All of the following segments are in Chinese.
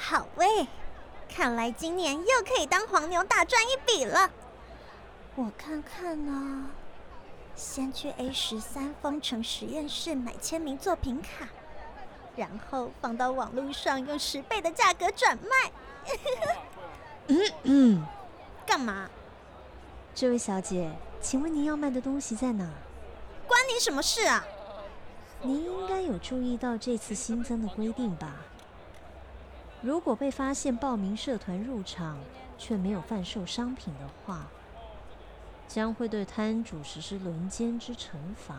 好喂，看来今年又可以当黄牛大赚一笔了。我看看呢，先去 A13丰城实验室买签名作品卡，然后放到网络上用10倍的价格转卖。干嘛？ 这位小姐，请问您要卖的东西在哪？ 关你什么事啊？ 您应该有注意到这次新增的规定吧？如果被发现报名社团入场却没有贩售商品的话，将会对摊主实施轮奸之惩罚。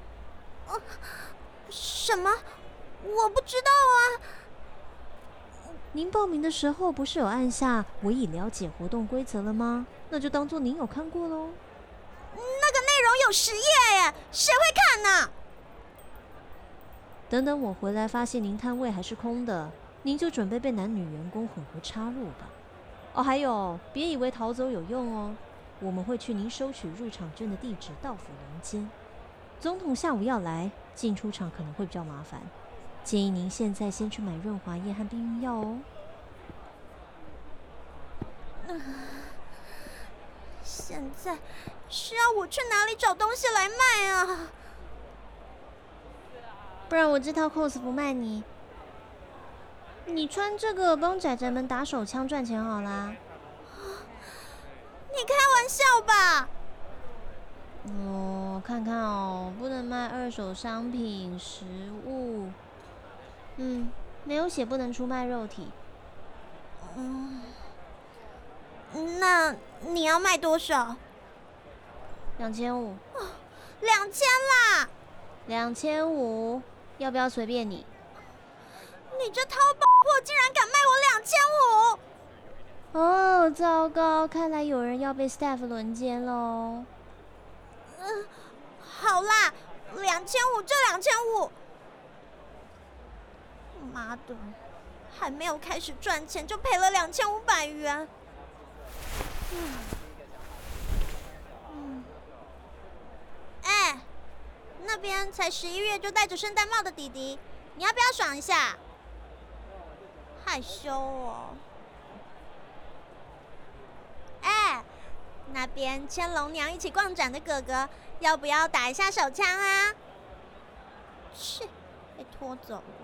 什么？我不知道啊。 您报名的时候不是有按下“我已了解活动规则”了吗？那就当作您有看过喽。 那个内容有10页耶，谁会看呢？ 等等我回来发现您摊位还是空的，您就准备被男女员工混合插入吧。哦，还有，别以为逃走有用哦，我们会去您收取入场券的地址到府轮奸。总统下午要来，进出场可能会比较麻烦，建议您现在先去买润滑液和避孕药哦。 现在是要我去哪里找东西来卖啊？ 不然我这套 cos 不卖你，你穿这个帮宅宅们打手枪赚钱好啦。 你开玩笑吧？ 看看哦，不能卖二手商品、食物。没有写不能出卖肉体。 那你要卖多少 2500。 2000啦 2500，要不要随便你？ 你这淘宝货竟然敢卖我2500！ 哦，糟糕，看来有人要被 staff 轮奸喽。 好啦，2500就2500。妈的，还没有开始赚钱就赔了2500元。那边才11月就戴着圣诞帽的弟弟，你要不要爽一下？害羞哦。那边牵龙娘一起逛展的哥哥，要不要打一下手枪啊？切，被拖走了。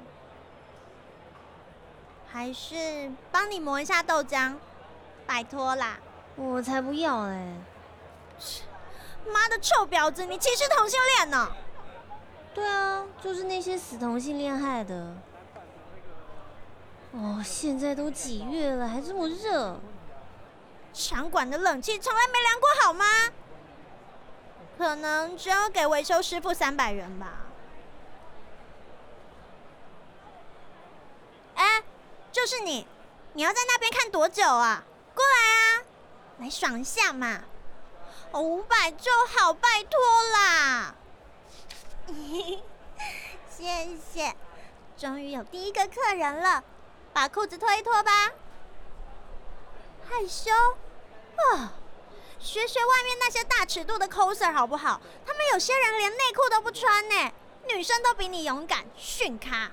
还是帮你磨一下豆浆，拜托啦。 我才不要嘞！ 妈的臭婊子，你歧视同性恋呢？ 对啊，就是那些死同性恋害的。现在都几月了，还这么热。 场馆的冷气从来没凉过好吗？可能只有给维修师傅300元吧。就是你，你要在那边看多久啊？过来啊，来爽一下嘛！500就好，拜托啦！谢谢，终于有第一个客人了，把裤子脱一脱吧。害羞学外面那些大尺度的 coser 好不好？他们有些人连内裤都不穿呢，女生都比你勇敢，逊咖。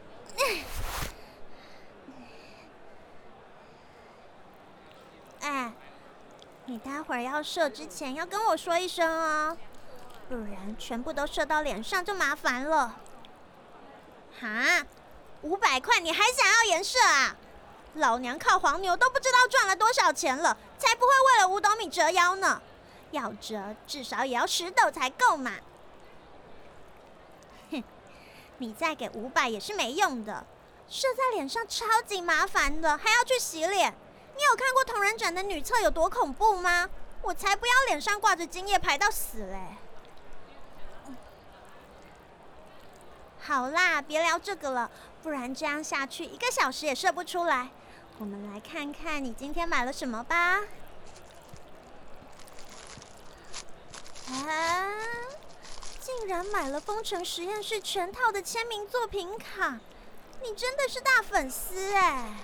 你待会儿要射之前要跟我说一声哦，不然全部都射到脸上就麻烦了。哈，500块你还想要颜射啊？老娘靠黄牛都不知道赚了多少钱了，才不会为了5斗米折腰呢。要折至少也要10斗才够嘛。哼，你再给500也是没用的，射在脸上超级麻烦的，还要去洗脸。你有看过同人展的女厕有多恐怖吗？我才不要脸上挂着精液排到死嘞！好啦，别聊这个了，不然这样下去1个小时也射不出来。我们来看看你今天买了什么吧。竟然买了丰城实验室全套的签名作品卡，你真的是大粉丝哎！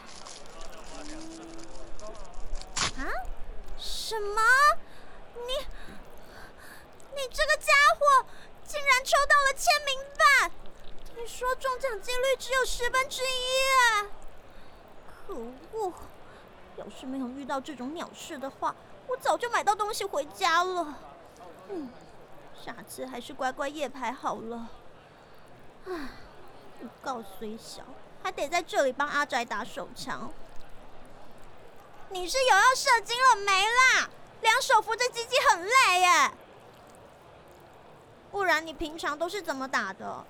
什么？你这个家伙竟然抽到了签名版！听说中奖几率只有1/10， 可恶！要是没有遇到这种鸟事的话，我早就买到东西回家了。下次还是乖乖夜排好了。预告虽小，还得在这里帮阿宅打手枪。你是有要射精了没啦？两手扶着鸡鸡很累耶。不然你平常都是怎么打的？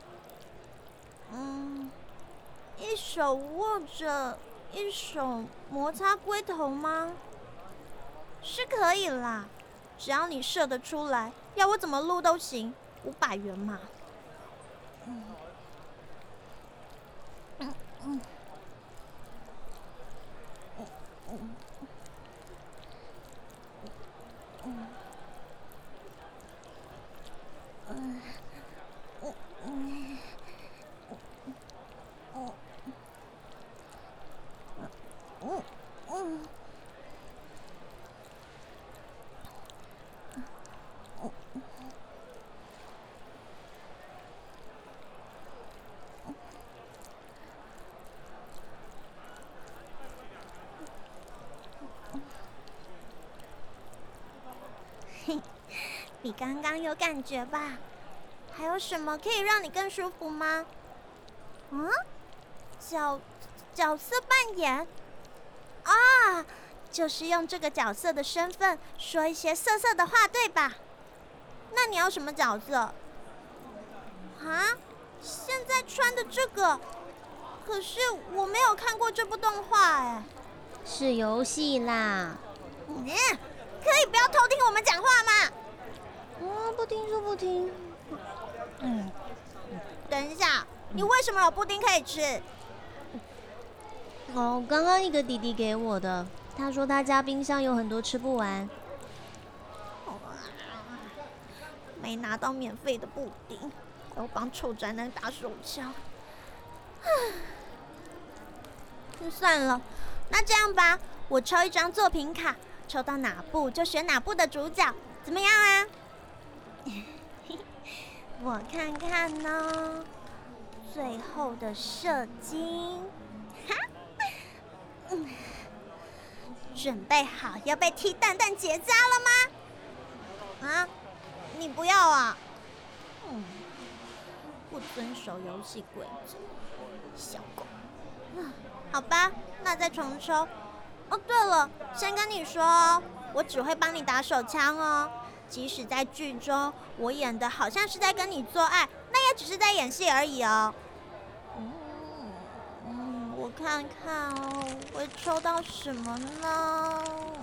一手握着，一手摩擦龟头吗？是可以啦，只要你射得出来，要我怎么录都行，500元嘛。比刚刚有感觉吧？还有什么可以让你更舒服吗？角色扮演啊，就是用这个角色的身份说一些色色的话，对吧？那你要什么角色？现在穿的这个，可是我没有看过这部动画哎。 是游戏啦。 可以不要偷听我们讲话吗？ 不听就不听。 等一下，你为什么有布丁可以吃？ 刚刚一个弟弟给我的，他说他家冰箱有很多吃不完。 没拿到免费的布丁，要帮臭宅男打手枪。算了，那这样吧，我抽一张作品卡，抽到哪部就选哪部的主角，怎么样啊？我看看呢，最后的射精，准备好要被踢蛋蛋结扎了吗？你不要啊！不遵守游戏规则，小狗。好吧，那再重抽。对了，先跟你说哦，我只会帮你打手枪哦。即使在剧中我演的好像是在跟你做爱，那也只是在演戏而已哦。我看看哦，会抽到什么呢？